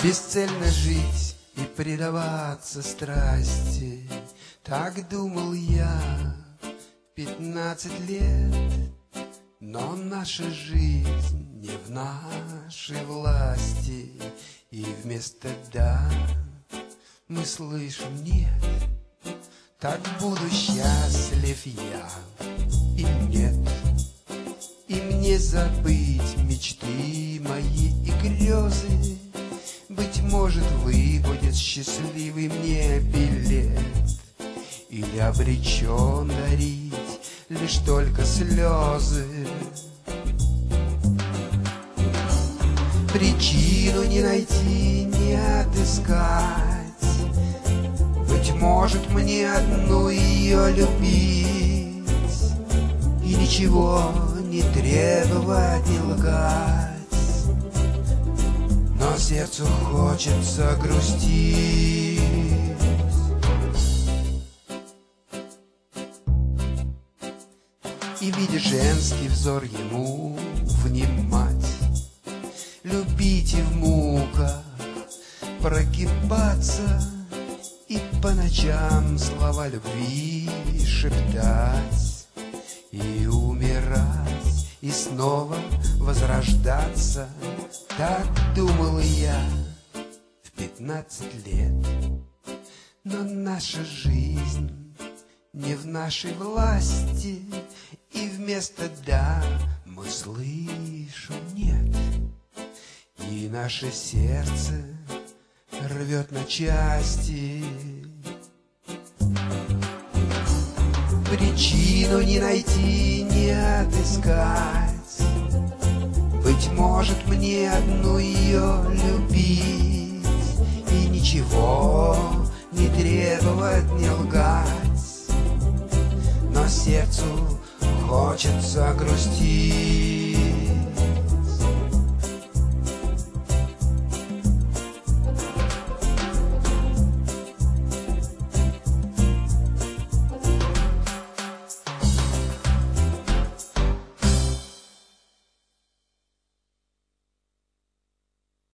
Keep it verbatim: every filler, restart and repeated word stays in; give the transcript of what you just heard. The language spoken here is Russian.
Бесцельно жить и предаваться страсти, так думал я пятнадцать лет. Но наша жизнь не в нашей власти, и вместо «да» мы слышим «нет». Так буду счастлив я и нет, и мне забыть мечты мои и грезы. Быть может, выпадет счастливый мне билет, или обречен дарить лишь только слезы. Причину не найти, не отыскать. Быть может, мне одну ее любить и ничего не требовать, не лгать. Но сердцу хочется грустить. И, видя женский взор, ему внимать, любить и в муках прогибаться, и по ночам слова любви шептать, и умирать, и снова возрождаться. Так думал я в пятнадцать лет. Но наша жизнь не в нашей власти, и вместо «да» мы слышим «нет». И наше сердце рвет на части. Причину не найти, не отыскать. Быть может, мне одну ее любить и ничего не требовать, не лгать. Но сердцу хочется грустить.